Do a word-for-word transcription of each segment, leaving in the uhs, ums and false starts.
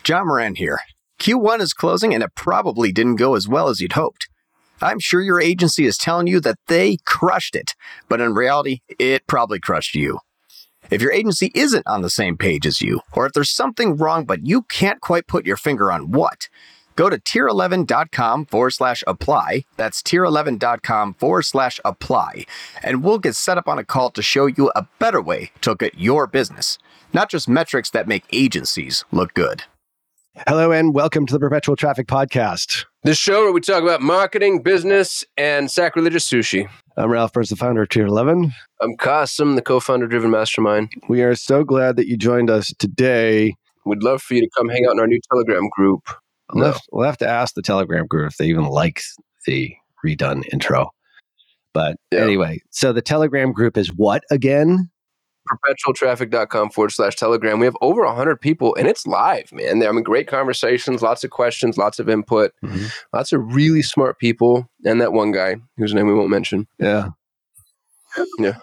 John Moran here. Q one is closing and it probably didn't go as well as you'd hoped. I'm sure your agency is telling you that they crushed it, but in reality, it probably crushed you. If your agency isn't on the same page as you, or if there's something wrong but you can't quite put your finger on what, go to tier eleven dot com forward slash apply. That's tier eleven dot com forward slash apply. And we'll get set up on a call to show you a better way to look at your business, not just metrics that make agencies look good. Hello and welcome to the Perpetual Traffic Podcast. This show where we talk about marketing, business, and sacrilegious sushi. I'm Ralph Burns, the founder of Tier eleven. I'm Qasim, the co-founder of Driven Mastermind. We are so glad that you joined us today. We'd love for you to come hang out in our new Telegram group. We'll, No. have, we'll have to ask the Telegram group if they even like the redone intro. But Yeah. anyway, so the Telegram group is what again? perpetualtraffic.com forward slash Telegram. We have over one hundred people, and it's live, man. I mean, great conversations, lots of questions, lots of input, Mm-hmm. lots of really smart people, and that one guy whose name we won't mention. Yeah. Yeah.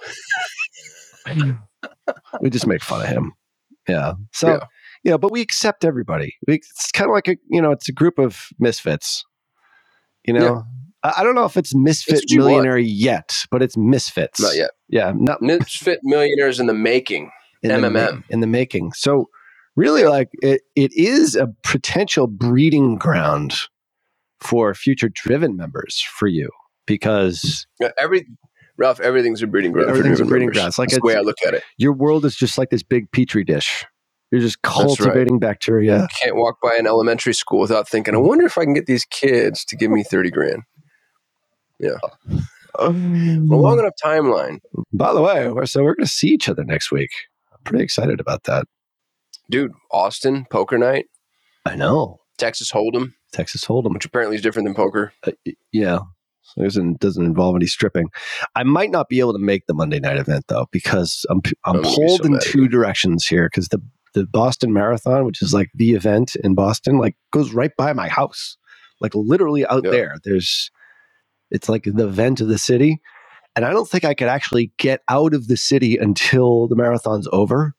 We just make fun of him. Yeah. So, Yeah. yeah, but we accept everybody. We, it's kind of like a, you know, it's a group of misfits. You know, Yeah. I, I don't know if it's misfit what you want. millionaire yet, but it's misfits. Not yet. Yeah. Not Misfit millionaires in the making. in the M M ma- M. in the making. So really like it, it is a potential breeding ground for future Driven members for you because Yeah, Every Ralph, everything's a breeding ground. for Everything's a Driven breeding members. ground. It's like That's the way it's- I look at it. your world is just like this big petri dish. You're just That's right. cultivating bacteria. Can't walk by an elementary school without thinking, I wonder if I can get these kids to give me thirty grand. Yeah. A long enough timeline. By the way, we're, so we're going to see each other next week. I'm pretty excited about that. Dude, Austin, poker night, I know. Texas Hold'em, Texas Hold'em. which apparently is different than poker. Uh, y- yeah. So it doesn't, doesn't involve any stripping. I might not be able to make the Monday night event though, because I'm I'm I'm gonna be pulled so in mad at two you. directions here. Because the the Boston Marathon, which is like the event in Boston, like goes right by my house, like literally out Yeah. there. There's, it's like the event of the city, and I don't think I could actually get out of the city until the marathon's over.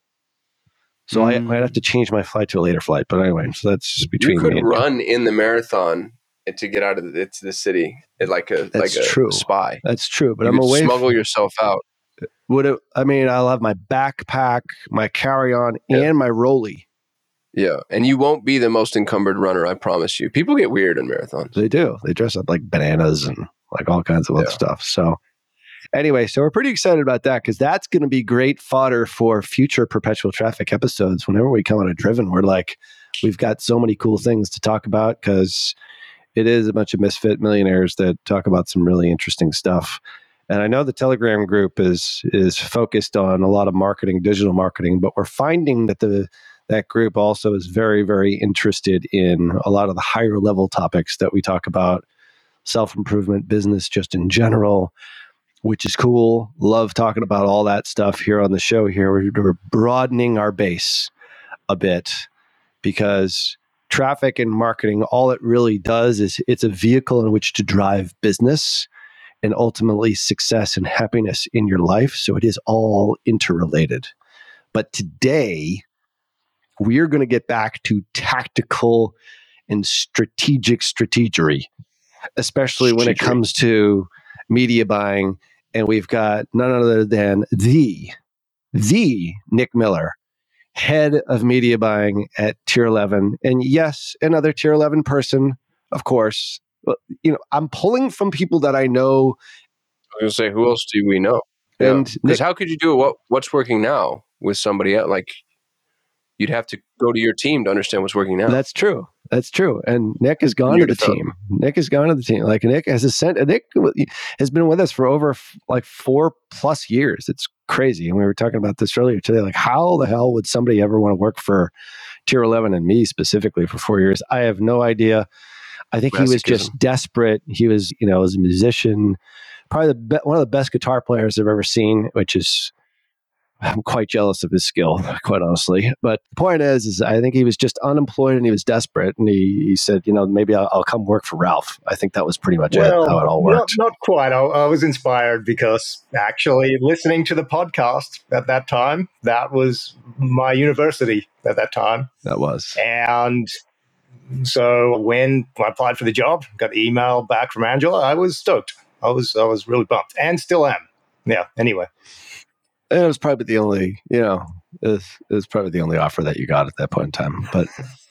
So I Mm. might have to change my flight to a later flight. But anyway, so that's just between You me could and run in the marathon and to get out of the, it's the city it, like a That's like a true. spy. That's true. But you I'm could away. f- smuggle yourself out. Would it, I mean, I'll have my backpack, my carry-on, Yeah. and my rolly. Yeah. And you won't be the most encumbered runner, I promise you. People get weird in marathons. They do. They dress up like bananas and like all kinds of other Yeah. stuff. So anyway, so we're pretty excited about that because that's going to be great fodder for future Perpetual Traffic episodes. Whenever we come on a Driven, we're like, we've got so many cool things to talk about because it is a bunch of misfit millionaires that talk about some really interesting stuff. And I know the Telegram group is is focused on a lot of marketing, digital marketing, but we're finding that the that group also is very, very interested in a lot of the higher level topics that we talk about, self-improvement, business just in general, which is cool. Love talking about all that stuff here on the show here. We're, we're broadening our base a bit because traffic and marketing, all it really does is it's a vehicle in which to drive business and ultimately success and happiness in your life. So it is all interrelated. But today, we're going to get back to tactical and strategic strategery, especially when it Strategery. comes to media buying. And we've got none other than the, the Nick Miller, head of media buying at Tier eleven. And yes, another Tier eleven person, of course. But, you know, I'm pulling from people that I know. I was going to say, who else do we know? And Because Nick, how could you do it? What, what's working now with somebody else? Like, you'd have to go to your team to understand what's working now. that's true. That's true. And Nick has gone to You're the the team. Nick has gone to the team. Like Nick has sent. Nick has been with us for over f- like four plus years. It's crazy. And we were talking about this earlier today. Like, how the hell would somebody ever want to work for Tier eleven and me specifically for four years? I have no idea. I think he was just Masochism. desperate. He was, you know, as a musician, probably the be- one of the best guitar players I've ever seen, which is I'm quite jealous of his skill, quite honestly. But the point is, is I think he was just unemployed and he was desperate. And he, he said, you know, maybe I'll, I'll come work for Ralph. I think that was pretty much Well, it, how it all not, worked. not quite. I, I was inspired because actually listening to the podcast at that time, that was my university at that time. That was. And so when I applied for the job, got the email back from Angela, I was stoked. I was I was really pumped and still am. Yeah, anyway. It was probably the only, you know, it was, it was probably the only offer that you got at that point in time. But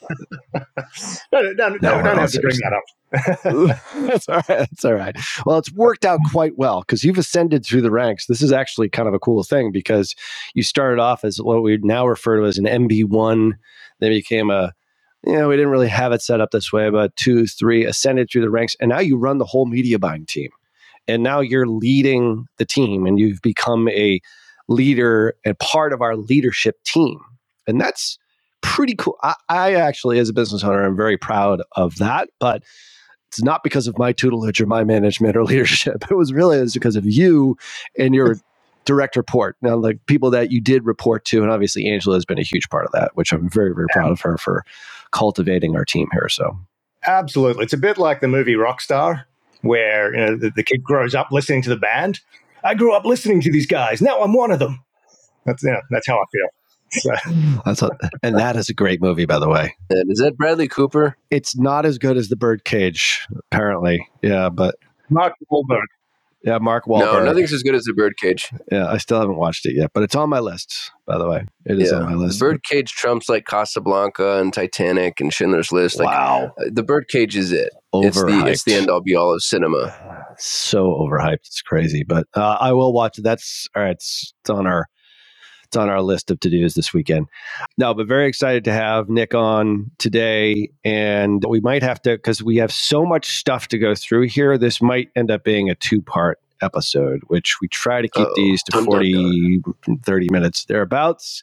no, no, no, no, don't have to bring that up. That's all right. That's all right. Well, it's worked out quite well because you've ascended through the ranks. This is actually kind of a cool thing because you started off as what we now refer to as an M B one, then became a, you know, we didn't really have it set up this way, but two, three, ascended through the ranks, and now you run the whole media buying team. And now you're leading the team and you've become a leader and part of our leadership team. And that's pretty cool. I, I actually, as a business owner, am very proud of that, but it's not because of my tutelage or my management or leadership. It was really it's because of you and your direct report. Now, like people that you did report to, and obviously Angela has been a huge part of that, which I'm very, very proud of her for cultivating our team here. So absolutely. It's a bit like the movie Rockstar, where you know the, the kid grows up listening to the band. I grew up listening to these guys. Now I'm one of them. That's yeah, that's how I feel. So. That's a, and that is a great movie, by the way. And is that Bradley Cooper? It's not as good as The Birdcage, apparently. Yeah, but Mark Wahlberg. Yeah, Mark Wahlberg. No, nothing's as good as The Birdcage. Yeah, I still haven't watched it yet, but it's on my list, by the way. It is yeah. on my list. The Birdcage trumps like Casablanca and Titanic and Schindler's List. Like, wow. Uh, the Birdcage is it. Overhyped. It's the, it's the end-all be-all of cinema. So overhyped. It's crazy, but uh, I will watch it. That's all right. It's, it's on our it's on our list of to-dos this weekend. No, but very excited to have Nick on today, and we might have to, because we have so much stuff to go through here, this might end up being a two-part episode, which we try to keep Uh-oh. these to dun, forty, dun, dun. thirty minutes thereabouts.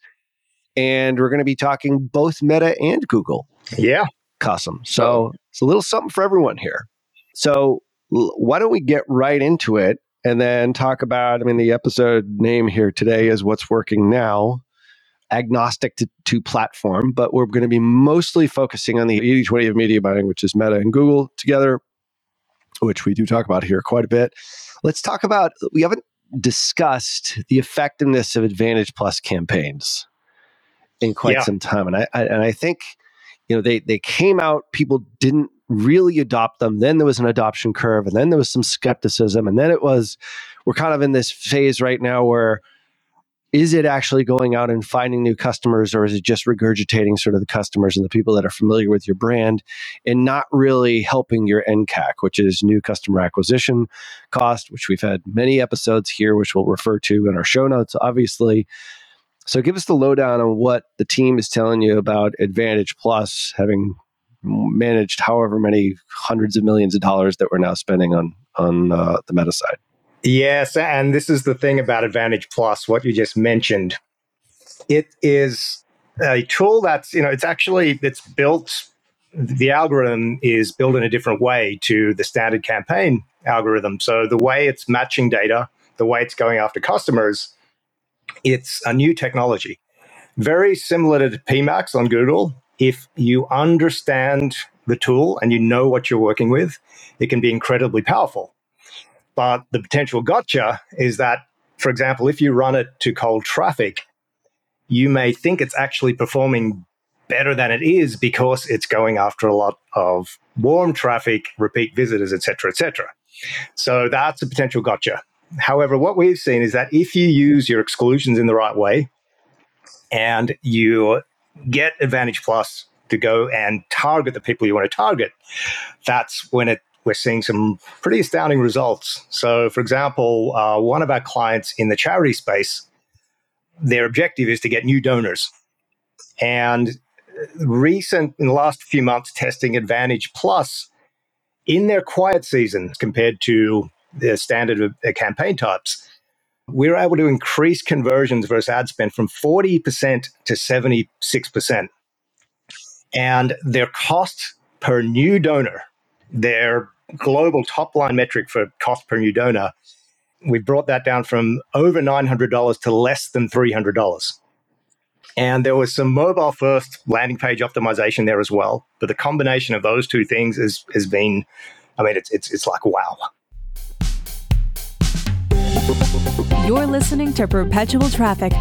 And we're going to be talking both Meta and Google. Yeah. Custom. So it's a little something for everyone here. So l- why don't we get right into it and then talk about, I mean, the episode name here today is What's Working Now, agnostic to, to platform, but we're going to be mostly focusing on the eighty twenty of media buying, which is Meta and Google together, which we do talk about here quite a bit. Let's talk about, we haven't discussed the effectiveness of Advantage Plus campaigns in quite yeah. some time. And I, I and I think, you know, they they came out, people didn't really adopt them. Then there was an adoption curve, and then there was some skepticism. And then it was, we're kind of in this phase right now where, is it actually going out and finding new customers, or is it just regurgitating sort of the customers and the people that are familiar with your brand and not really helping your N C A C, which is new customer acquisition cost, which we've had many episodes here, which we'll refer to in our show notes, obviously. So give us the lowdown on what the team is telling you about Advantage Plus, having managed however many hundreds of millions of dollars that we're now spending on, on uh, the Meta side. Yes, and this is the thing about Advantage Plus, what you just mentioned. It is a tool that's, you know, it's actually, it's built, the algorithm is built in a different way to the standard campaign algorithm. So the way it's matching data, the way it's going after customers, it's a new technology. Very similar to P MAX on Google. If you understand the tool and you know what you're working with, it can be incredibly powerful. But the potential gotcha is that, for example, if you run it to cold traffic, you may think it's actually performing better than it is because it's going after a lot of warm traffic, repeat visitors, et cetera, et cetera. So that's a potential gotcha. However, what we've seen is that if you use your exclusions in the right way and you get Advantage Plus to go and target the people you want to target, that's when it we're seeing some pretty astounding results. So, for example, uh, one of our clients in the charity space, their objective is to get new donors. And recent, in the last few months, testing Advantage Plus in their quiet season compared to the standard uh, campaign types, we were able to increase conversions versus ad spend from forty percent to seventy-six percent. And their cost per new donor, their global top-line metric for cost per new donor, We brought that down from over nine hundred dollars to less than three hundred dollars. And there was some mobile first landing page optimization there as well. But the combination of those two things has, has been, I mean, it's, it's, it's like, wow. You're listening to Perpetual Traffic.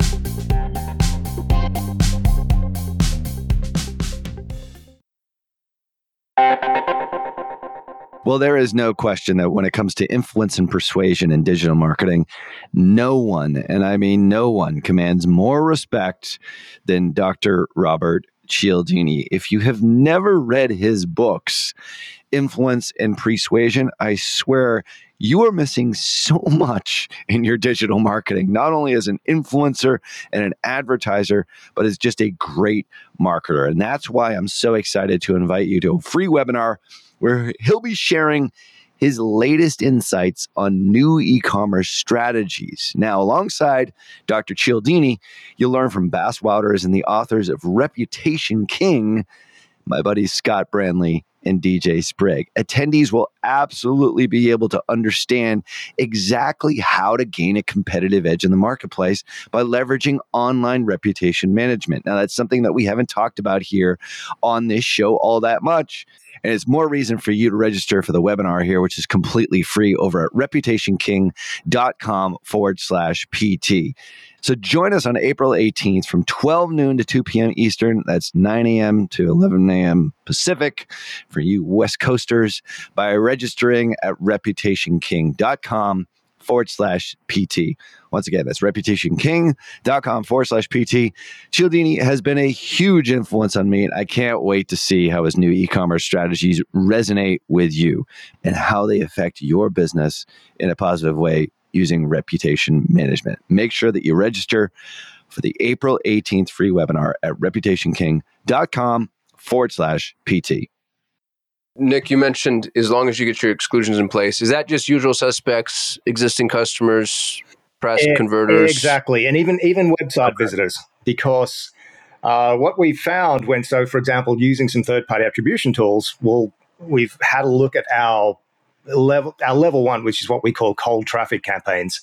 Well, there is no question that when it comes to influence and persuasion in digital marketing, no one, and I mean no one, commands more respect than Doctor Robert Cialdini. If you have never read his books, Influence and Persuasion, I swear you are missing so much in your digital marketing, not only as an influencer and an advertiser, but as just a great marketer. And that's why I'm so excited to invite you to a free webinar where he'll be sharing his latest insights on new e-commerce strategies. Now, alongside Doctor Cialdini, you'll learn from Bass Wouters and the authors of Reputation King, my buddies Scott Brandley and D J Sprigg. Attendees will absolutely be able to understand exactly how to gain a competitive edge in the marketplace by leveraging online reputation management. Now, that's something that we haven't talked about here on this show all that much. And it's more reason for you to register for the webinar here, which is completely free over at reputationking.com forward slash PT. So join us on April eighteenth from twelve noon to two p.m. Eastern. That's nine a.m. to eleven a.m. Pacific for you West Coasters by registering at reputationking.com forward slash PT. Once again, that's reputationking.com forward slash PT. Cialdini has been a huge influence on me, and I can't wait to see how his new e-commerce strategies resonate with you and how they affect your business in a positive way using reputation management. Make sure that you register for the April eighteenth free webinar at reputationking.com forward slash PT. Nick, you mentioned as long as you get your exclusions in place, is that just usual suspects, existing customers, press e- converters? Exactly. And even, even website okay. visitors, because uh, what we found when, so for example, using some third-party attribution tools, we'll, we've had a look at our level, our level one, which is what we call cold traffic campaigns.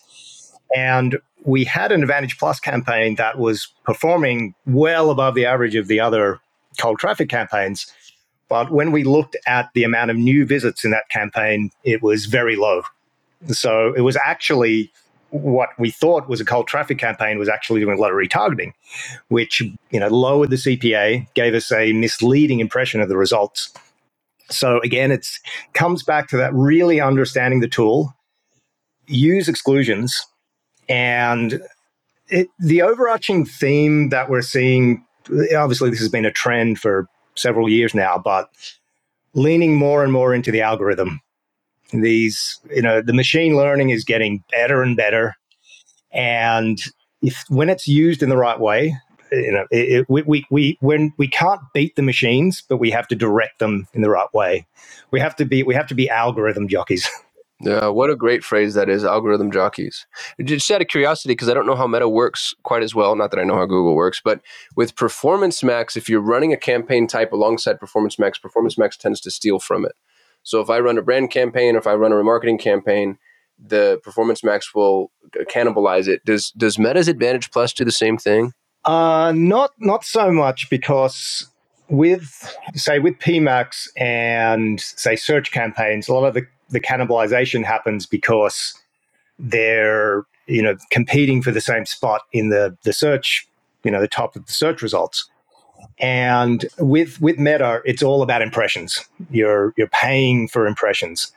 And we had an Advantage Plus campaign that was performing well above the average of the other cold traffic campaigns. But when we looked at the amount of new visits in that campaign, it was very low. So it was actually what we thought was a cold traffic campaign was actually doing a lot of retargeting, which, you know, lowered the C P A, gave us a misleading impression of the results. So again, it's comes back to that really understanding the tool, use exclusions, and it, the overarching theme that we're seeing, obviously this has been a trend for several years now, but leaning more and more into the algorithm. These, you know, the machine learning is getting better and better. And if when it's used in the right way, you know, it, it, we, we, we, when we can't beat the machines, but we have to direct them in the right way. We have to be, we have to be algorithm jockeys. Yeah, what a great phrase that is, algorithm jockeys. Just out of curiosity, because I don't know how Meta works quite as well, not that I know how Google works, but with Performance Max, if you're running a campaign type alongside Performance Max, Performance Max tends to steal from it. So if I run a brand campaign, or if I run a remarketing campaign, the Performance Max will cannibalize it. Does does Meta's Advantage Plus do the same thing? Uh, not not so much, because with, say, with P MAX and, say, search campaigns, a lot of the the cannibalization happens because they're, you know, competing for the same spot in the, the search, you know, the top of the search results. And with with Meta, it's all about impressions. You're you're paying for impressions.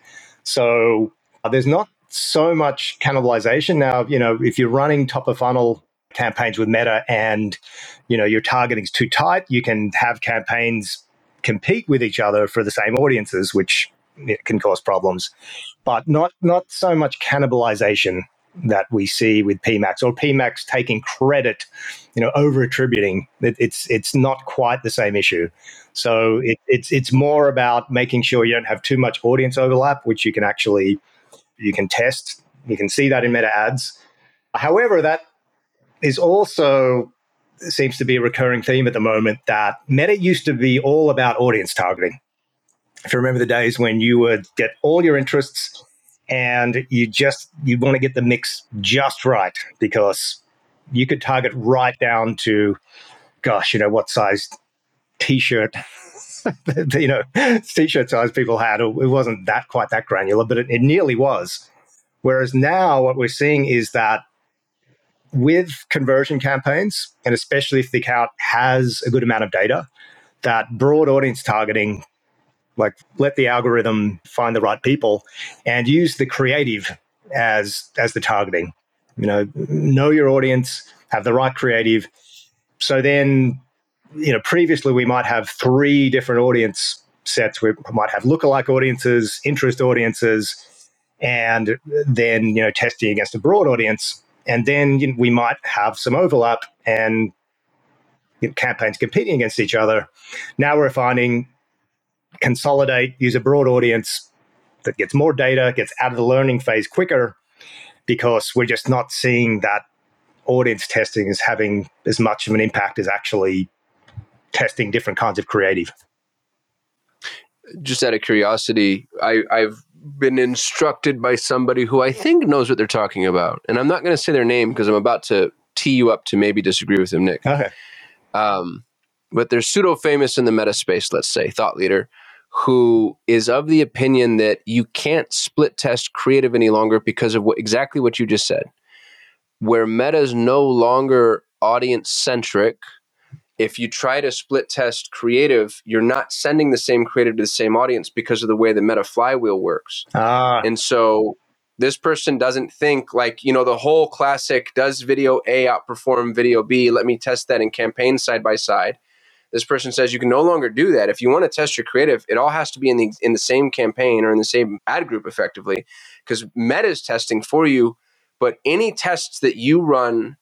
So uh, there's not so much cannibalization. Now, you know, if you're running top of funnel campaigns with Meta and, you know, your targeting's too tight, you can have campaigns compete with each other for the same audiences, which it can cause problems, but not not so much cannibalization that we see with P MAX, or P MAX taking credit, you know, over attributing. It, it's it's not quite the same issue. So it, it's it's more about making sure you don't have too much audience overlap, which you can actually you can test. You can see that in Meta ads. However, that is also seems to be a recurring theme at the moment, that Meta used to be all about audience targeting. If you remember the days when you would get all your interests And you just, you want to get the mix just right, because you could target right down to, gosh, you know, what size t-shirt, you know, t-shirt size people had. It wasn't that quite that granular, but it, it nearly was. Whereas now what we're seeing is that with conversion campaigns, and especially if the account has a good amount of data, that broad audience targeting, like let the algorithm find the right people and use the creative as as the targeting. You know, know your audience, have the right creative. So then, you know, previously we might have three different audience sets. We might have lookalike audiences, interest audiences, and then, you know, testing against a broad audience. And then, you know, we might have some overlap and, you know, campaigns competing against each other. Now we're finding consolidate, use a broad audience that gets more data, gets out of the learning phase quicker, because we're just not seeing that audience testing is having as much of an impact as actually testing different kinds of creative. Just out of curiosity, I, I've been instructed by somebody who I think knows what they're talking about. And I'm not going to say their name because I'm about to tee you up to maybe disagree with them, Nick. Okay. Um, but they're pseudo-famous in the meta space, let's say, thought leader, who is of the opinion that you can't split test creative any longer because of what, exactly what you just said. Where meta is no longer audience-centric, if you try to split test creative, you're not sending the same creative to the same audience because of the way the meta flywheel works. Ah. And so this person doesn't think like, you know, the whole classic, does video A outperform video B? Let me test that in campaign side by side. This person says you can no longer do that. If you want to test your creative, it all has to be in the in the same campaign or in the same ad group effectively, because meta is testing for you. But any tests that you run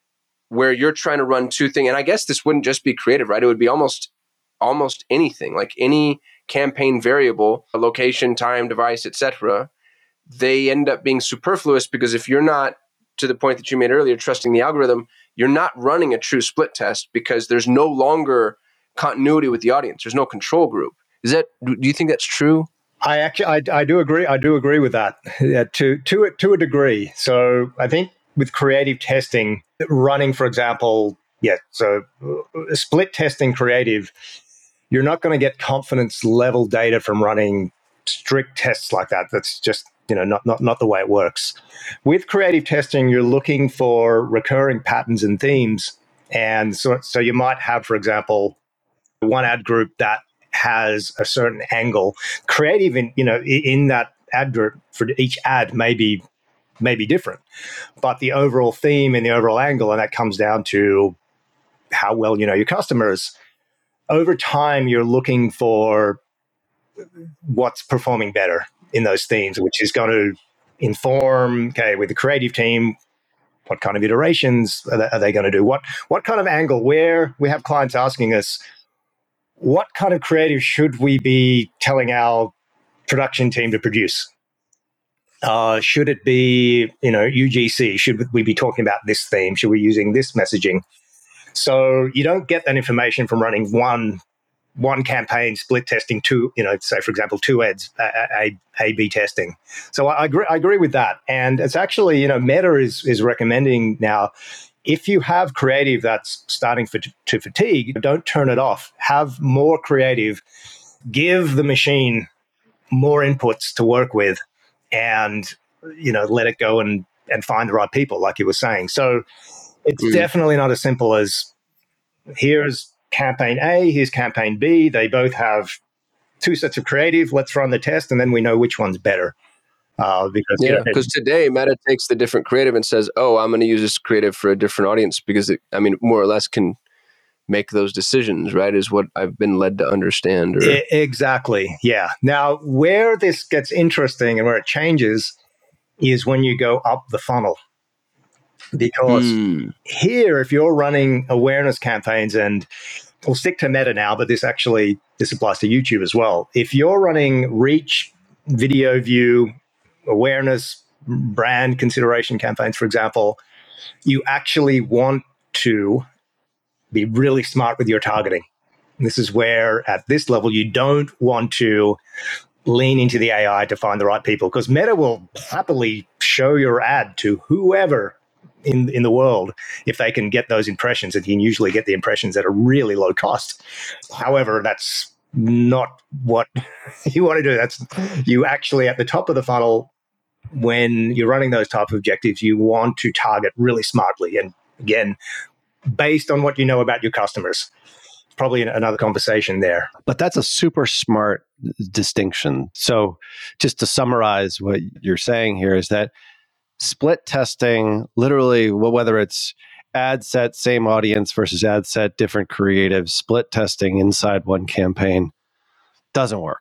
where you're trying to run two things, and I guess this wouldn't just be creative, right? It would be almost almost anything, like any campaign variable, a location, time, device, et cetera. They end up being superfluous because if you're not, to the point that you made earlier, trusting the algorithm, you're not running a true split test because there's no longer continuity with the audience. There's no control group. Is that? Do you think that's true? I actually, I, I do agree. I do agree with that, yeah, to to a, to a degree. So I think with creative testing, running, for example, yeah, so uh, split testing creative, you're not going to get confidence level data from running strict tests like that. That's just, you know, not not not the way it works. With creative testing, you're looking for recurring patterns and themes, and so so you might have, for example, one ad group that has a certain angle. Creative, in you know, in that ad group for each ad may be may be different, but the overall theme and the overall angle, and that comes down to how well you know your customers. Over time, you're looking for what's performing better in those themes, which is going to inform, okay, with the creative team, what kind of iterations are they, are they going to do? What what kind of angle? Where we have clients asking us, what kind of creative should we be telling our production team to produce? Uh, should it be, you know, U G C? Should we be talking about this theme? Should we be using this messaging? So you don't get that information from running one one campaign, split testing, two, you know, say, for example, two ads, A, A, B testing. So I agree, I agree with that. And it's actually, you know, Meta is is recommending now, if you have creative that's starting for, to fatigue, don't turn it off. Have more creative. Give the machine more inputs to work with, and, you know, let it go and, and find the right people, like you were saying. So it's mm. definitely not as simple as here's campaign A, here's campaign B. They both have two sets of creative. Let's run the test, and then we know which one's better. Uh, because yeah, you know, because today Meta takes the different creative and says, "Oh, I'm going to use this creative for a different audience," because it, I mean, more or less can make those decisions. Right? Is what I've been led to understand. Or... I- exactly. Yeah. Now, where this gets interesting and where it changes is when you go up the funnel. Because hmm. here, if you're running awareness campaigns, and we'll stick to Meta now, but this actually this applies to YouTube as well. If you're running reach, video view, awareness, brand consideration campaigns, for example, you actually want to be really smart with your targeting. And this is where, at this level, you don't want to lean into the A I to find the right people, because Meta will happily show your ad to whoever in in the world if they can get those impressions, and you can usually get the impressions at a really low cost. However, that's not what you want to do. That's you actually at the top of the funnel, when you're running those type of objectives, you want to target really smartly, and again, based on what you know about your customers. Probably another conversation there. But that's a super smart distinction. So just to summarize what you're saying here is that split testing, literally, well, whether it's ad set, same audience versus ad set, different creatives, split testing inside one campaign doesn't work.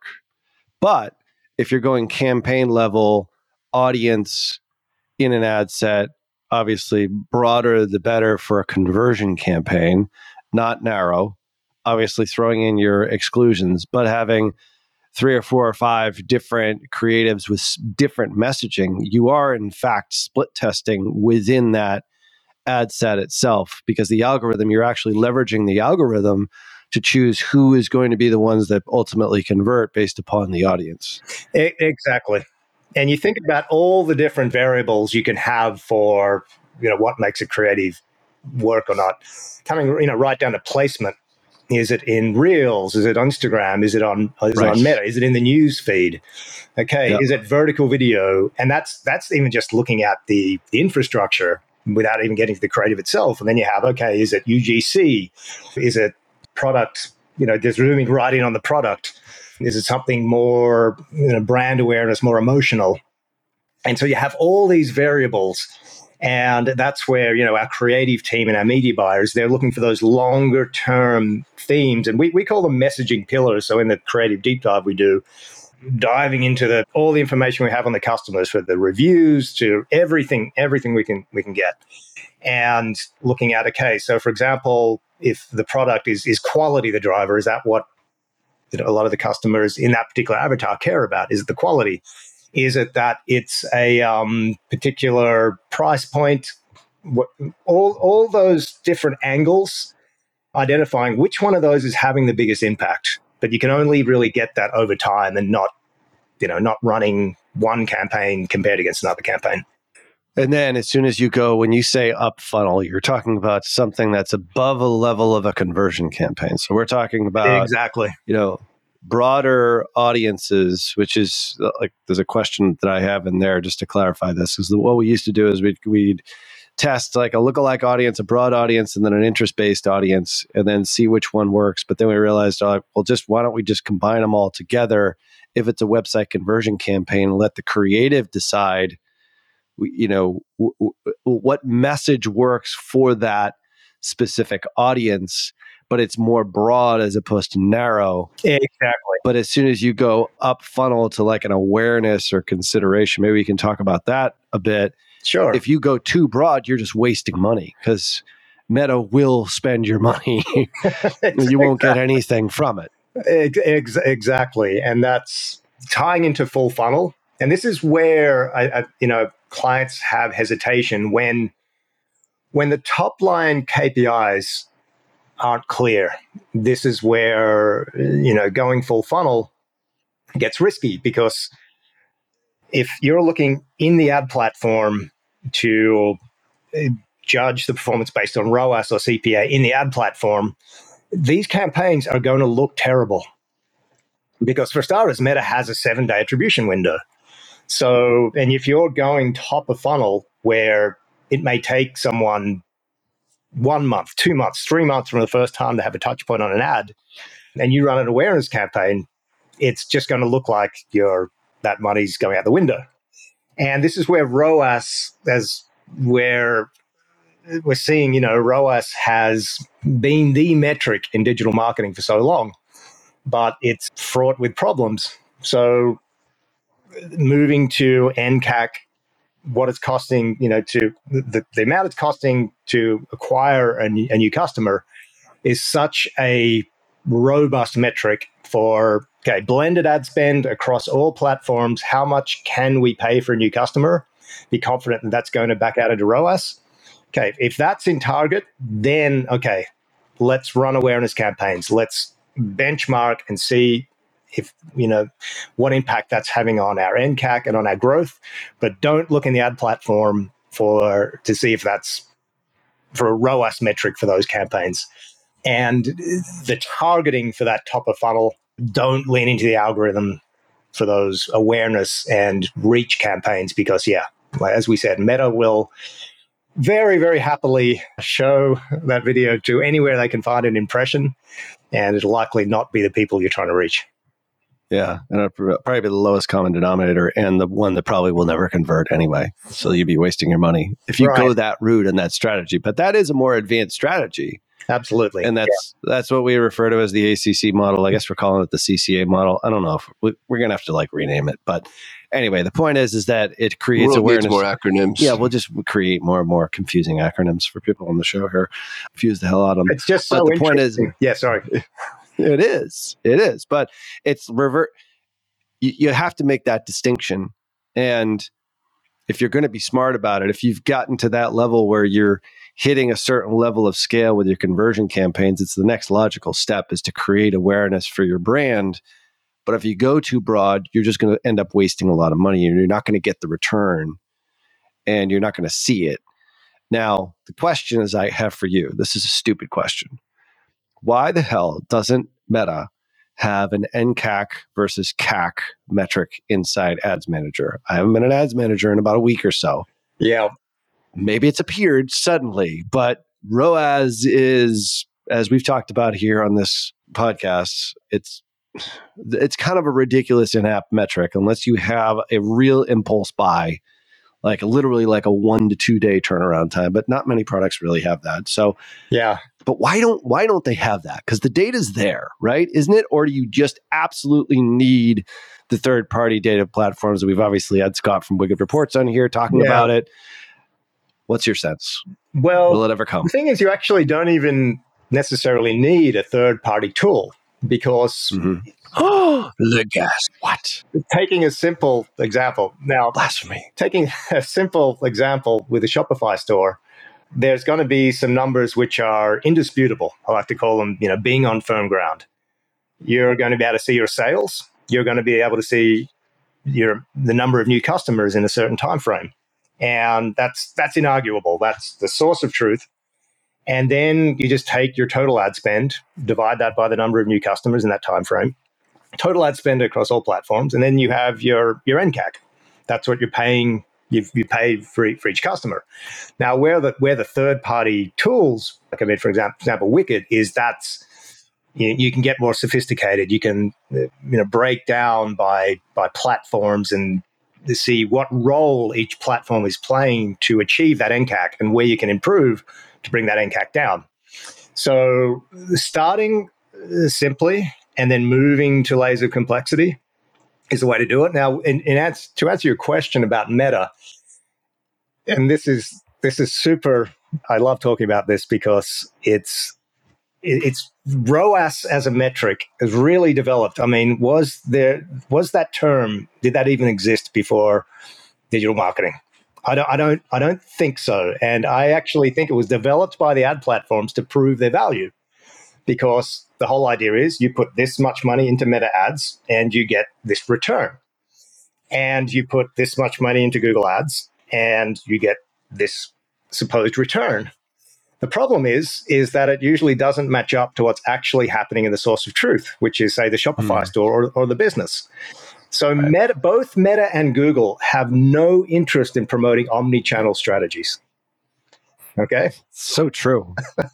But if you're going campaign level, audience in an ad set, obviously broader the better for a conversion campaign, not narrow. Obviously throwing in your exclusions, but having three or four or five different creatives with different messaging, you are in fact split testing within that ad set itself, because the algorithm, you're actually leveraging the algorithm to choose who is going to be the ones that ultimately convert based upon the audience. Exactly. And you think about all the different variables you can have for, you know, what makes a creative work or not, coming, you know, right down to placement. Is it in Reels? Is it on Instagram? Is it on is right. it on Meta? Is it in the news feed? Okay, yep. Is it vertical video? And that's that's even just looking at the, the infrastructure without even getting to the creative itself. And then you have, okay, is it U G C? Is it product? You know, just zooming right in on the product. Is it something more, you know, brand awareness, more emotional? And so you have all these variables. And that's where, you know, our creative team and our media buyers, they're looking for those longer term themes. And we, we call them messaging pillars. So in the creative deep dive we do, diving into the all the information we have on the customers, for the reviews to everything, everything we can we can get. And looking at, okay, so for example, if the product is is quality the driver, is that what, you know, a lot of the customers in that particular avatar care about? Is it the quality? Is it that it's a um, particular price point? What, all, all those different angles, identifying which one of those is having the biggest impact. But you can only really get that over time, and not, you know, not running one campaign compared against another campaign. And then as soon as you go, when you say up funnel, you're talking about something that's above a level of a conversion campaign. So we're talking about, exactly, you know, broader audiences, which is like, there's a question that I have in there just to clarify this, is that what we used to do is we'd, we'd test like a lookalike audience, a broad audience, and then an interest-based audience, and then see which one works. But then we realized, oh, well, just why don't we just combine them all together? If it's a website conversion campaign, let the creative decide, you know, w- w- what message works for that specific audience, but it's more broad as opposed to narrow. Exactly. But as soon as you go up funnel to like an awareness or consideration, maybe we can talk about that a bit. Sure. If you go too broad, you're just wasting money, because Meta will spend your money. You won't get anything from it. Ex- exactly. And that's tying into full funnel. And this is where, I, I, you know, clients have hesitation when, when the top line K P Is aren't clear. This is where, you know, going full funnel gets risky, because if you're looking in the ad platform to judge the performance based on R O A S or C P A in the ad platform, these campaigns are going to look terrible. Because for starters, Meta has a seven-day attribution window. So, and if you're going top of funnel, where it may take someone one month, two months, three months from the first time to have a touch point on an ad, and you run an awareness campaign, it's just going to look like your that money's going out the window. And this is where R O A S, as where we're seeing, you know, R O A S has been the metric in digital marketing for so long, but it's fraught with problems. So moving to N C A C, what it's costing, you know, to the, the amount it's costing to acquire a, a new customer is such a robust metric for, okay, blended ad spend across all platforms. How much can we pay for a new customer? Be confident that that's going to back out into R O A S. Okay, if that's in target, then, okay, let's run awareness campaigns. Let's benchmark and see if, you know, what impact that's having on our N C A C and on our growth, but don't look in the ad platform for to see if that's for a R O A S metric for those campaigns. And the targeting for that top of funnel, don't lean into the algorithm for those awareness and reach campaigns because, yeah, as we said, Meta will very, very happily show that video to anywhere they can find an impression, and it'll likely not be the people you're trying to reach. Yeah, and it'll probably be the lowest common denominator and the one that probably will never convert anyway. So you'd be wasting your money if you right. go that route and that strategy. But that is a more advanced strategy. Absolutely. And that's yeah. that's what we refer to as the A C C model. I guess we're calling it the C C A model. I don't know if we, we're going to have to like rename it. But anyway, the point is, is that it creates World awareness. Needs more acronyms. Yeah, we'll just create more and more confusing acronyms for people on the show here. Confuse the hell out of them. It's just so but the point is, yeah, sorry. It is. It is. But it's revert. You, you have to make that distinction. And if you're going to be smart about it, if you've gotten to that level where you're hitting a certain level of scale with your conversion campaigns, it's the next logical step is to create awareness for your brand. But if you go too broad, you're just going to end up wasting a lot of money and you're not going to get the return and you're not going to see it. Now, the question is I have for you, this is a stupid question. Why the hell doesn't Meta have an N C A C versus C A C metric inside Ads Manager? I haven't been an Ads Manager in about a week or so. Yeah. Maybe it's appeared suddenly, but R O A S is, as we've talked about here on this podcast, it's it's kind of a ridiculous in-app metric unless you have a real impulse buy, like literally like a one to two day turnaround time. But not many products really have that. So yeah. But why don't why don't they have that? Because the data's there, right? Isn't it? Or do you just absolutely need the third-party data platforms that we've obviously had Scott from Wicked Reports on here talking yeah. about it? What's your sense? Well, will it ever come? The thing is, you actually don't even necessarily need a third-party tool because mm-hmm. oh, the gas. What? Taking a simple example now, blasphemy. Taking a simple example with a Shopify store, there's going to be some numbers which are indisputable. I like to call them, you know, being on firm ground. You're going to be able to see your sales. You're going to be able to see your the number of new customers in a certain time frame. And that's that's inarguable. That's the source of truth. And then you just take your total ad spend, divide that by the number of new customers in that time frame, total ad spend across all platforms, and then you have your, your N C A C. That's what you're paying. You you pay for, for each customer. Now, where the where the third party tools, like I mean, for example, example Wicked, is that's you, you can get more sophisticated. You can you know break down by by platforms and to see what role each platform is playing to achieve that N C A C and where you can improve to bring that N C A C down. So starting simply and then moving to layers of complexity is the way to do it. Now, in, in answer, to answer your question about Meta, and this is this is super. I love talking about this because it's it's R O A S as a metric has really developed. I mean, was there was that term? Did that even exist before digital marketing? I don't. I don't. I don't think so. And I actually think it was developed by the ad platforms to prove their value, because the whole idea is you put this much money into Meta ads and you get this return, and you put this much money into Google ads and you get this supposed return. The problem is, is that it usually doesn't match up to what's actually happening in the source of truth, which is, say, the Shopify mm. store or, or the business. So right. Meta, both Meta and Google have no interest in promoting omni-channel strategies. Okay? So true.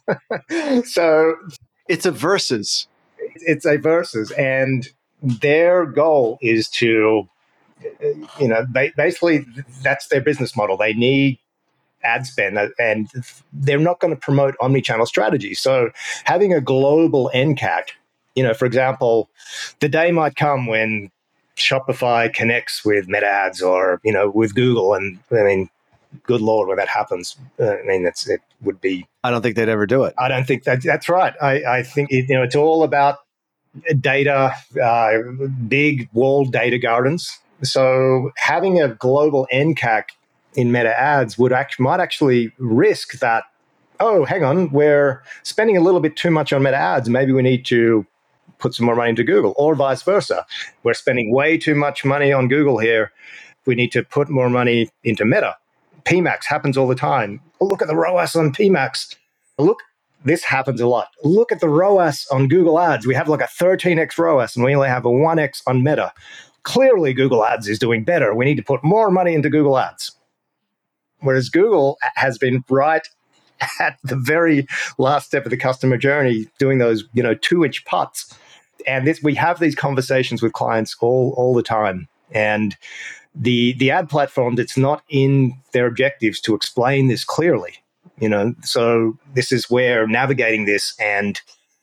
So it's a versus. It's a versus. And their goal is to, you know, basically that's their business model. They need ad spend, and they're not going to promote omni-channel strategy. So having a global N C A C, you know, for example, the day might come when Shopify connects with Meta ads or, you know, with Google. And I mean, good Lord, when that happens, uh, I mean, it's, it would be. I don't think they'd ever do it. I don't think that that's right. I, I think, it, you know, it's all about data, uh, big walled data gardens. So having a global N C A C in Meta ads would act, might actually risk that, oh, hang on, we're spending a little bit too much on Meta ads. Maybe we need to put some more money into Google, or vice versa. We're spending way too much money on Google here. We need to put more money into Meta. P MAX happens all the time. Oh, look at the R O A S on P MAX. Look, this happens a lot. Look at the R O A S on Google Ads. We have like a thirteen x R O A S and we only have a one x on Meta. Clearly, Google Ads is doing better. We need to put more money into Google Ads. Whereas Google has been right at the very last step of the customer journey, doing those, you know, two-inch putts. And this, we have these conversations with clients all, all the time. And the the ad platforms, it's not in their objectives to explain this clearly. You know, so this is where navigating this and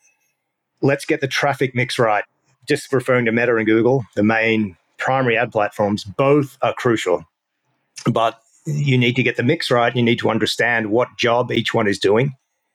let's get the traffic mix right. Just referring to Meta and Google, the main primary ad platforms, both are crucial. But you need to get the mix right. You need to understand what job each one is doing.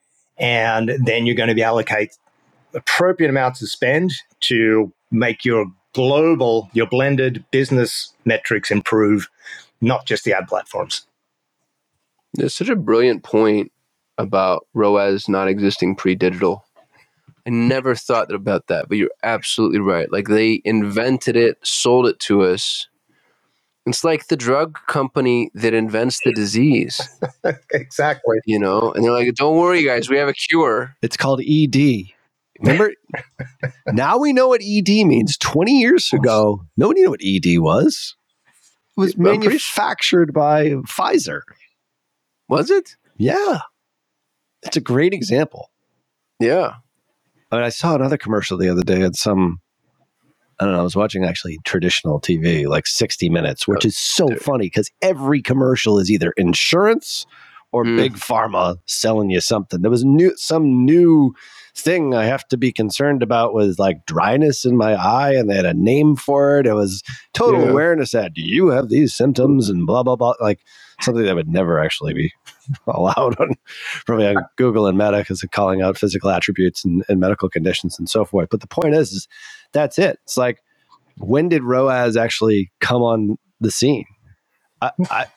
And then you're going to be allocate appropriate amounts of spend to make your global, your blended business metrics improve, not just the ad platforms. There's such a brilliant point about R O A S not existing pre-digital. I never thought about that, but you're absolutely right. Like they invented it, sold it to us. It's like the drug company that invents the disease. Exactly. You know, and they're like, don't worry, guys, we have a cure. It's called E D. Remember? Now we know what E D means. twenty years ago, nobody knew what E D was. It was I'm pretty manufactured by Pfizer. Was it? Yeah. It's a great example. Yeah. I mean, I saw another commercial the other day at some, I don't know, I was watching actually traditional T V, like sixty minutes, which Oh, is so dude. funny because every commercial is either insurance or Mm. big pharma selling you something. There was new some new thing I have to be concerned about was like dryness in my eye, and they had a name for it. It was total Yeah. awareness that, do you have these symptoms and blah, blah, blah. Like something that would never actually be allowed on probably on Google and Meta because of calling out physical attributes and, and medical conditions and so forth. But the point is, is that's it. It's like, when did R O A S actually come on the scene? I, I,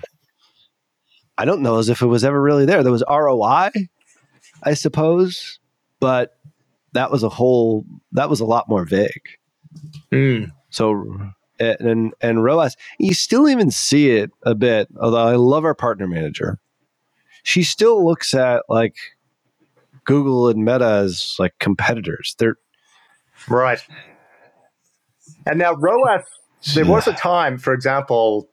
I don't know as if it was ever really there. There was R O I, I suppose, but that was a whole, that was a lot more vague. Mm. So, and, and R O A S, you still even see it a bit, although I love our partner manager. She still looks at like Google and Meta as like competitors. They're Right. And now R O A S, there was a time, for example,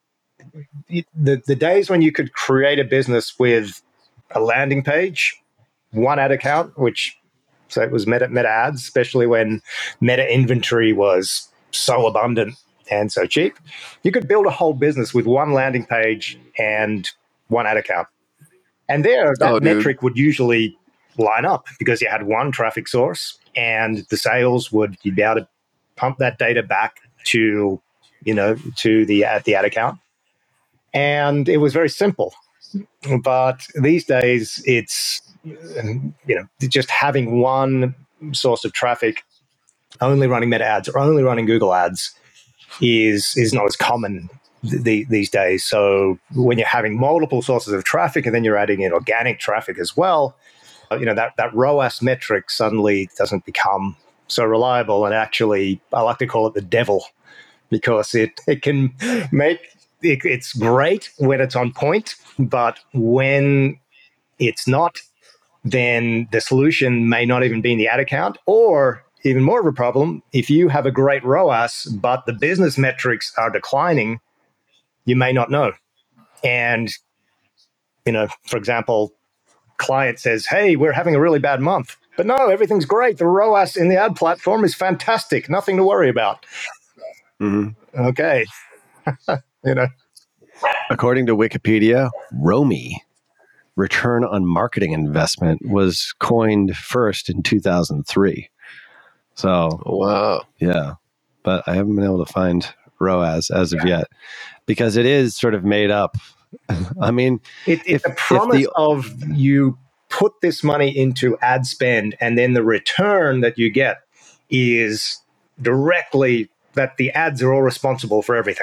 the, the days when you could create a business with a landing page, one ad account, which, so it was Meta, Meta ads, especially when Meta inventory was so abundant and so cheap. You could build a whole business with one landing page and one ad account. And there, that Oh, dude. metric would usually line up because you had one traffic source and the sales would, you'd be able to pump that data back to, you know, to the ad, the ad account. And it was very simple. But these days, it's, you know, just having one source of traffic, only running Meta ads or only running Google ads is is not as common th- these days. So when you're having multiple sources of traffic and then you're adding in organic traffic as well, you know, that, that R O A S metric suddenly doesn't become so reliable. And actually, I like to call it the devil because it, it can make, it, it's great when it's on point, but when it's not, then the solution may not even be in the ad account, or even more of a problem, if you have a great R O A S, but the business metrics are declining, you may not know. And, you know, for example, client says, hey, we're having a really bad month. But no, everything's great. The R O A S in the ad platform is fantastic. Nothing to worry about. mm-hmm. Okay. You know, According to Wikipedia, ROMI, return on marketing investment, was coined first in two thousand three. So, Wow. yeah, but I haven't been able to find R O A S as of yet because it is sort of made up. I mean, it, it's if, a promise if the, of you put this money into ad spend and then the return that you get is directly that the ads are all responsible for everything.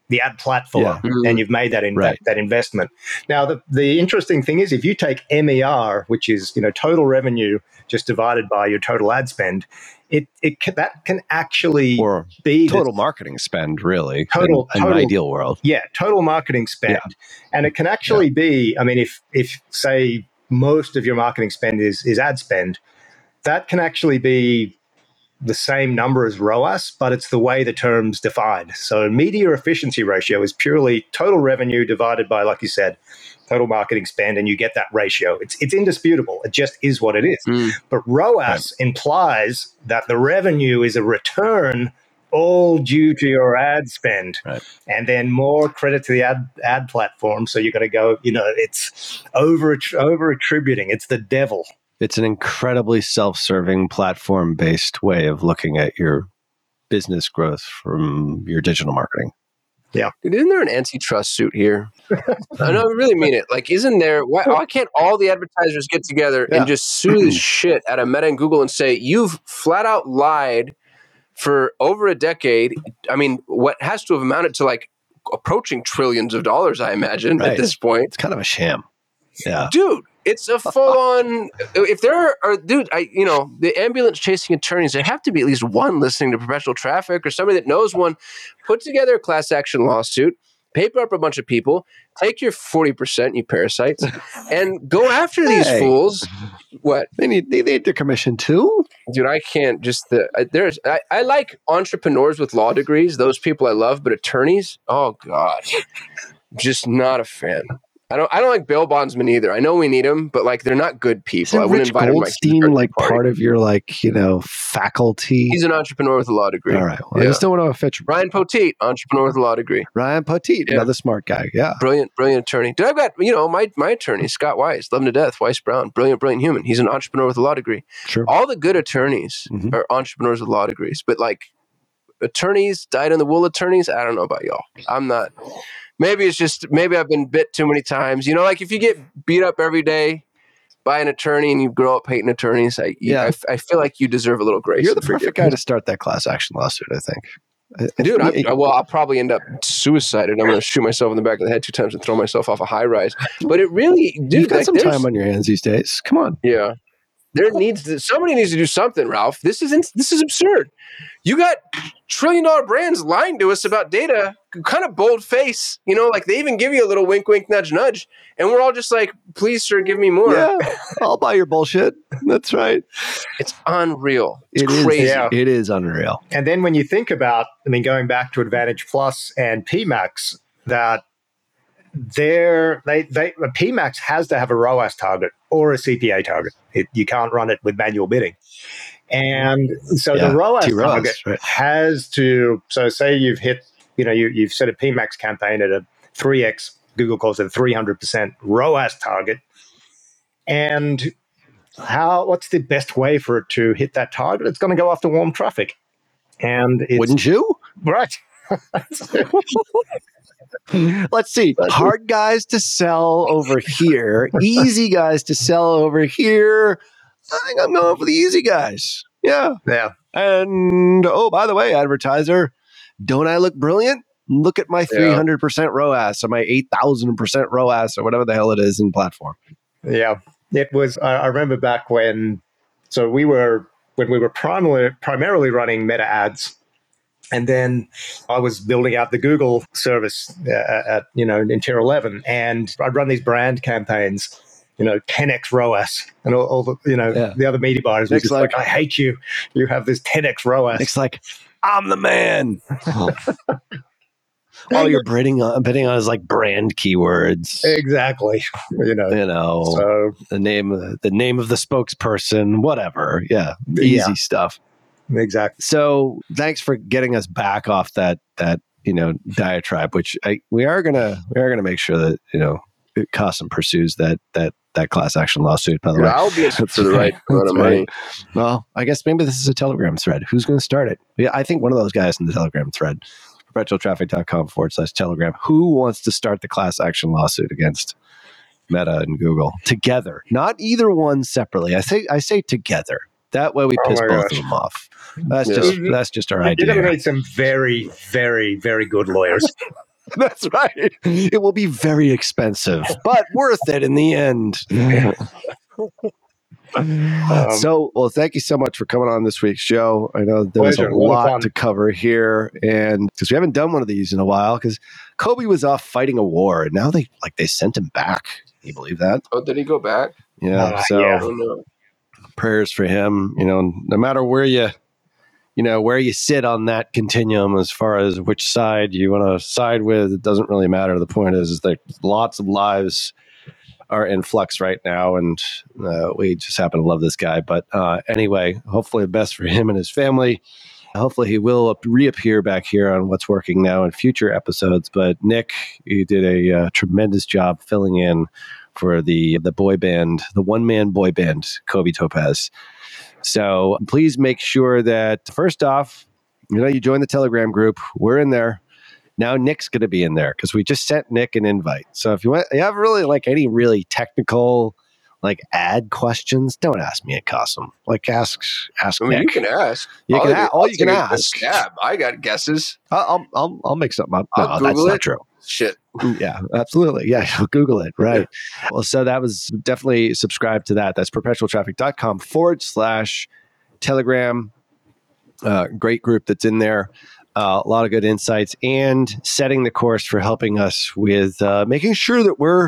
the ad platform, Yeah. Mm. and you've made that, in, Right. that that investment. Now, the the interesting thing is, if you take M E R, which is you know total revenue just divided by your total ad spend, it it can, that can actually Or be total the, marketing spend, really, Total- in, in an total- ideal world. yeah total marketing spend, and it can actually be. I mean, if if say most of your marketing spend is is ad spend, that can actually be the same number as R O A S, but it's the way the term's defined. So media efficiency ratio is purely total revenue divided by, like you said, total marketing spend, and you get that ratio. It's it's indisputable. It just is what it is. Mm. But R O A S implies that the revenue is a return all due to your ad spend. Right. And then more credit to the ad ad platform. So you're going to go, you know, it's over over attributing. It's the devil. It's an incredibly self-serving platform-based way of looking at your business growth from your digital marketing. Dude, isn't there an antitrust suit here? I know, I really mean it. Like, isn't there? Why, why can't all the advertisers get together Yeah. and just sue the shit out of Meta and Google and say, you've flat out lied for over a decade? I mean, what has to have amounted to like approaching trillions of dollars, I imagine, Right. at this point. It's kind of a sham. Yeah. Dude, it's a full on. If there are, dude, I, you know, the ambulance chasing attorneys, there have to be at least one listening to Perpetual Traffic or somebody that knows one. Put together a class action lawsuit, paper up a bunch of people, take your forty percent, you parasites, and go after these Hey. fools. What? They need, they need their commission too. Dude, I can't just the I, there's I, I like entrepreneurs with law degrees. Those people I love, but attorneys, oh god, just not a fan. I don't I don't like bail bondsmen either. I know we need them, but like they're not good people. I Isn't wouldn't Rich invite them to my Goldstein birthday like party. part of your like, you know, faculty? He's an entrepreneur with a law degree. All right. Well, I Yeah. just don't want to offend Ryan Poteet, entrepreneur with a law degree. Ryan Poteet, Yeah. another smart guy. Yeah. Brilliant, brilliant attorney. Dude, I've got, you know, my, my attorney, Scott Weiss, love him to death, Weiss Brown, brilliant, brilliant human. He's an entrepreneur with a law degree. Sure. All the good attorneys Mhm. are entrepreneurs with law degrees, but like attorneys, dyed in the wool attorneys, I don't know about y'all. I'm not. Maybe it's just, maybe I've been bit too many times. You know, like if you get beat up every day by an attorney and you grow up hating attorneys, I, Yeah. I, I feel like you deserve a little grace. You're the and perfect guy forgiveness. to start that class action lawsuit, I think. I- I Dude, think- I, well, I'll probably end up suicided. I'm going to shoot myself in the back of the head two times and throw myself off a high rise. But it really, dude, You've got like, some there's- time on your hands these days. Come on. Yeah, there needs to, somebody needs to do something, Ralph. This isn't. This is absurd. You got trillion dollar brands lying to us about data, kind of bold face. You know, like they even give you a little wink, wink, nudge, nudge, and we're all just like, "Please, sir, give me more." Yeah, I'll buy your bullshit. That's right. It's unreal. It's It is. crazy. Yeah. It is unreal. And then when you think about, I mean, going back to Advantage Plus and P MAX, that they're, they, they, P MAX has to have a R O A S target or a C P A target. It, you can't run it with manual bidding. And so Yeah, the R O A S T R O A S, target right. has to, so say you've hit, you know, you, you've set a P MAX campaign at a three X, Google calls it a three hundred percent R O A S target. And how, what's the best way for it to hit that target? It's going to go after warm traffic. And it's, Wouldn't you? right. Let's see. Hard guys to sell over here. Easy guys to sell over here. I think I'm going for the easy guys. Yeah. Yeah. And oh, by the way, advertiser, don't I look brilliant? Look at my Yeah. three hundred percent R O A S or my eight thousand percent R O A S or whatever the hell it is in platform. Yeah, it was. I I remember back when, so we were when we were primarily primarily running Meta ads, and then I was building out the Google service uh, at you know in Tier eleven, and I'd run these brand campaigns, you know, ten X R O A S, and all, all the you know Yeah. the other media buyers were Nick's just like, like- I hate you. You have this ten X R O A S. It's like, I'm the man. All you're bidding on, bidding on is like brand keywords. Exactly. You know. You know, So the name, of the name of the spokesperson, whatever. Yeah, easy Yeah. stuff. exactly. So thanks for getting us back off that that you know diatribe, which I, we are gonna we are gonna make sure that you know Cosm pursues that that that class action lawsuit. By the Dude, way, I'll be in That's for the right amount of That's money. right. Well, I guess maybe this is a Telegram thread. Who's going to start it? Yeah, I think one of those guys in the Telegram thread, perpetualtraffic.com forward slash Telegram. Who wants to start the class action lawsuit against Meta and Google together? Not either one separately. I say I say together. That way we Oh piss my both gosh. of them off. That's Yeah. just that's just our You're idea. going to need some very, very, very good lawyers. That's right. It will be very expensive, but worth it in the end. Um, so, well, thank you so much for coming on this week's show. I know there was a Pleasure. A lot of lot fun. to cover here, and because we haven't done one of these in a while, because Kobe was off fighting a war, and now they like they sent him back. Can you believe that? Oh, did he go back? Yeah. Uh, so yeah. Oh no. prayers for him. You know, no matter where you, you know, where you sit on that continuum as far as which side you want to side with, it doesn't really matter. The point is, is that lots of lives are in flux right now, and uh, we just happen to love this guy. But uh, anyway, hopefully the best for him and his family. Hopefully he will reappear back here on What's Working Now in future episodes. But Nick, you did a uh, tremendous job filling in for the the boy band, the one-man boy band, Kobe Topaz. So please make sure that, first off, you know, you join the Telegram group. We're in there. Now Nick's going to be in there because we just sent Nick an invite. So if you want, you have really like any really technical, like ad questions, don't ask me at Cosm. Like ask, ask I mean, Nick. you can ask. You can I'll- a- all I'll you can take a ask. stab. I got guesses. I'll, I'll, I'll, I'll make something up. I'll No, Google that's not it. true. Shit. Yeah, absolutely. Yeah, you'll Google it. Right. Well, so that was definitely subscribe to that. That's perpetualtraffic.com forward slash Telegram. Uh, great group that's in there. Uh, a lot of good insights and setting the course for helping us with uh, making sure that we're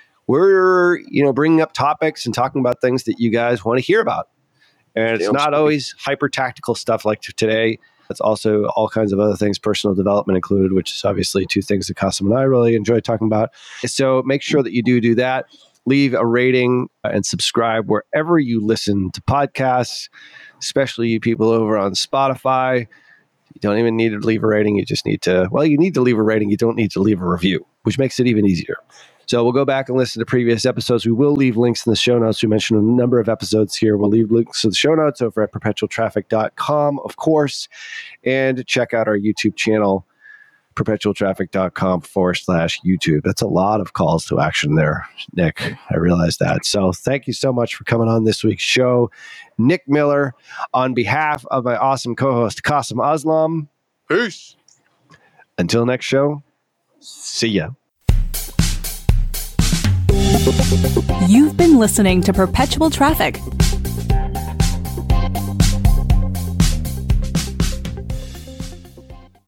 we're you know bringing up topics and talking about things that you guys want to hear about. And it's Damn not straight. always hyper tactical stuff like today. It's also all kinds of other things, personal development included, which is obviously two things that Cosm and I really enjoy talking about. So make sure that you do do that. Leave a rating and subscribe wherever you listen to podcasts, especially you people over on Spotify. You don't even need to leave a rating. You just need to, well, you need to leave a rating. You don't need to leave a review, which makes it even easier. So we'll go back and listen to previous episodes. We will leave links in the show notes. We mentioned a number of episodes here. We'll leave links to the show notes over at perpetual traffic dot com, of course, and check out our YouTube channel, perpetualtraffic.com forward slash YouTube. That's a lot of calls to action there, Nick. I realize that. So thank you so much for coming on this week's show. Nick Miller, on behalf of my awesome co-host, Cosm Aslam. Peace. Until next show, see ya. You've been listening to Perpetual Traffic,